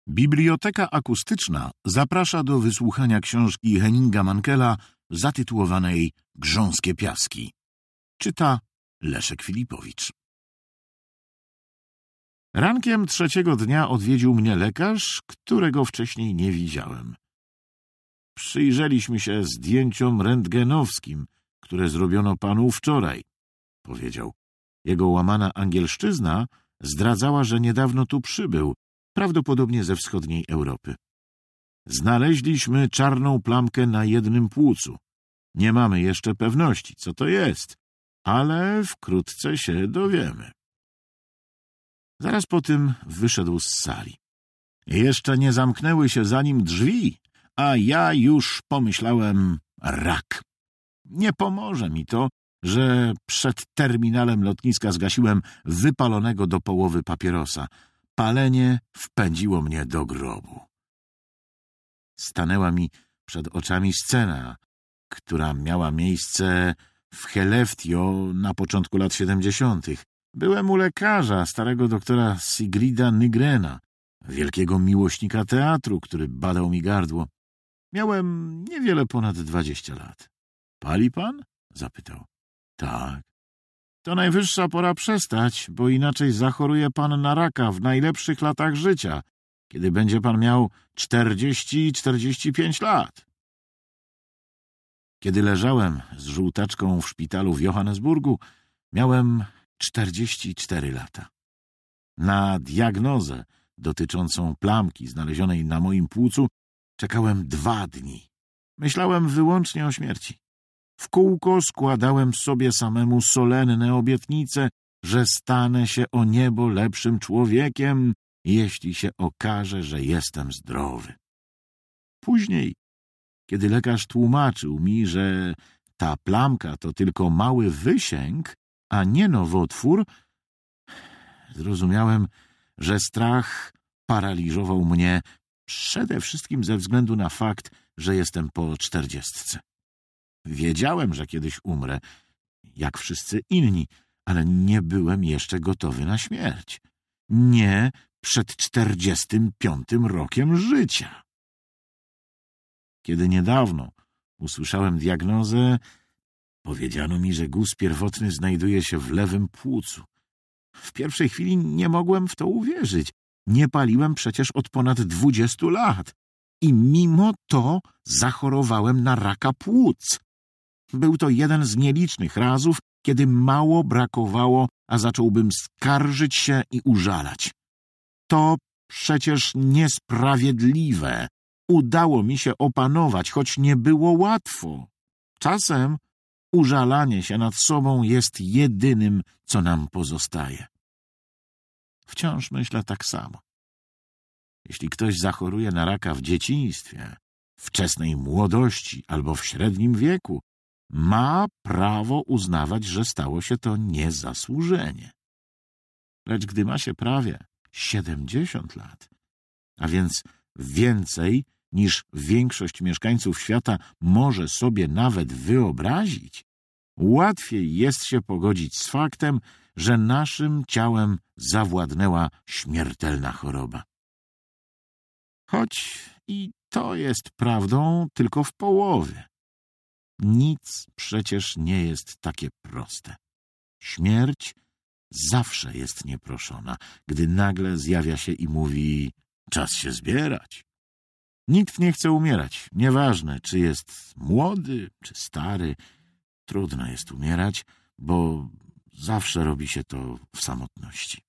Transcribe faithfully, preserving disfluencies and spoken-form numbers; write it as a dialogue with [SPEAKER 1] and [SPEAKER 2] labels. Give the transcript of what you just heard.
[SPEAKER 1] Biblioteka Akustyczna zaprasza do wysłuchania książki Henninga Mankela zatytułowanej Grząskie piaski. Czyta Leszek Filipowicz. Rankiem trzeciego dnia odwiedził mnie lekarz, którego wcześniej nie widziałem. Przyjrzeliśmy się zdjęciom rentgenowskim, które zrobiono panu wczoraj, powiedział. Jego łamana angielszczyzna zdradzała, że niedawno tu przybył, prawdopodobnie ze wschodniej Europy. Znaleźliśmy czarną plamkę na jednym płucu. Nie mamy jeszcze pewności, co to jest, ale wkrótce się dowiemy. Zaraz po tym wyszedł z sali. Jeszcze nie zamknęły się za nim drzwi, a ja już pomyślałem rak. Nie pomoże mi to, że przed terminalem lotniska zgasiłem wypalonego do połowy papierosa. Palenie wpędziło mnie do grobu. Stanęła mi przed oczami scena, która miała miejsce w Helleftio na początku lat siedemdziesiątych. Byłem u lekarza, starego doktora Sigrida Nygrena, wielkiego miłośnika teatru, który badał mi gardło. Miałem niewiele ponad dwadzieścia lat. — Pali pan? — zapytał. — Tak. — To najwyższa pora przestać, bo inaczej zachoruje pan na raka w najlepszych latach życia, kiedy będzie pan miał czterdzieści czterdzieści pięć lat. Kiedy leżałem z żółtaczką w szpitalu w Johannesburgu, miałem czterdzieści cztery lata. Na diagnozę dotyczącą plamki znalezionej na moim płucu czekałem dwa dni. Myślałem wyłącznie o śmierci. W kółko składałem sobie samemu solenne obietnice, że stanę się o niebo lepszym człowiekiem, jeśli się okaże, że jestem zdrowy. Później, kiedy lekarz tłumaczył mi, że ta plamka to tylko mały wysięg, a nie nowotwór, zrozumiałem, że strach paraliżował mnie przede wszystkim ze względu na fakt, że jestem po czterdziestce. Wiedziałem, że kiedyś umrę, jak wszyscy inni, ale nie byłem jeszcze gotowy na śmierć. Nie przed czterdziestym piątym rokiem życia. Kiedy niedawno usłyszałem diagnozę, powiedziano mi, że guz pierwotny znajduje się w lewym płucu. W pierwszej chwili nie mogłem w to uwierzyć. Nie paliłem przecież od ponad dwudziestu lat. I mimo to zachorowałem na raka płuc. Był to jeden z nielicznych razów, kiedy mało brakowało, a zacząłbym skarżyć się i użalać. To przecież niesprawiedliwe. Udało mi się opanować, choć nie było łatwo. Czasem użalanie się nad sobą jest jedynym, co nam pozostaje. Wciąż myślę tak samo. Jeśli ktoś zachoruje na raka w dzieciństwie, wczesnej młodości albo w średnim wieku, ma prawo uznawać, że stało się to niezasłużenie. Lecz gdy ma się prawie siedemdziesiąt lat, a więc więcej niż większość mieszkańców świata może sobie nawet wyobrazić, łatwiej jest się pogodzić z faktem, że naszym ciałem zawładnęła śmiertelna choroba. Choć i to jest prawdą tylko w połowie. Nic przecież nie jest takie proste. Śmierć zawsze jest nieproszona, gdy nagle zjawia się i mówi: czas się zbierać. Nikt nie chce umierać, nieważne, czy jest młody, czy stary. Trudno jest umierać, bo zawsze robi się to w samotności.